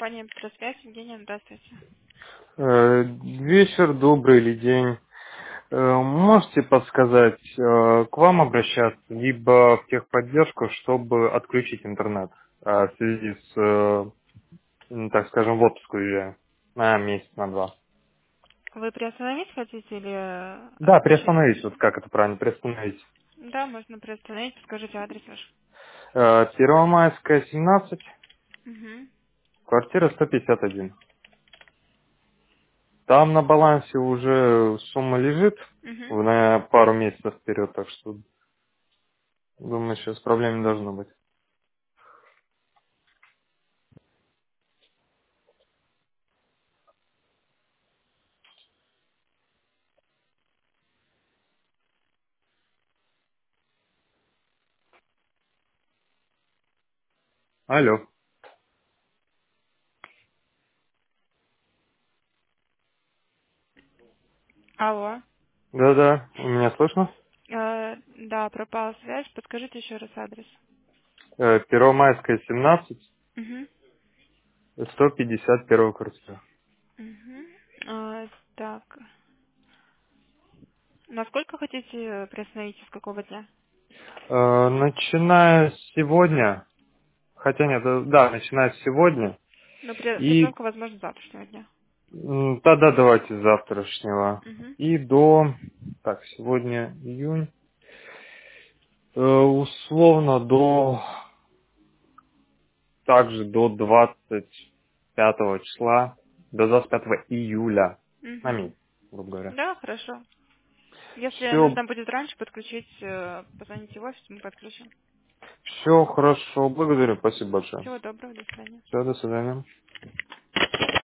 компания «Петросвязь». Евгения, здравствуйте. Вечер добрый или день. Можете подсказать, к вам обращаться, либо в техподдержку, чтобы отключить интернет в связи с, так скажем, в отпуск уезжаю на месяц, на два. Вы приостановить хотите или Да, отключить? приостановить, вот как это правильно, приостановить. Да, можно приостановить. Скажите адрес ваш. Первомайская, 17, Угу. квартира 151. Там на балансе уже сумма лежит Угу. на пару месяцев вперед, так что, думаю, сейчас проблем не должно быть. Алло. Алло. Да-да, у меня слышно? Да, пропала связь. Подскажите еще раз адрес. Первомайская, 17, Угу. 151 квартира. Угу. Так. Насколько хотите приостановить и с какого дня? Начиная с сегодня, хотя нет, да, начиная с сегодня, Ну, и приостановка, возможно, с завтрашнего дня. тогда давайте с завтрашнего, Угу. и до, так, сегодня июнь, условно также до 25 числа, до 25 июля, на Угу. месяц, грубо говоря. Да, хорошо. Если Все, нужно будет раньше подключить, позвоните в офис, мы подключим. все хорошо, благодарю, спасибо большое. Всего доброго, до свидания. Все, до свидания.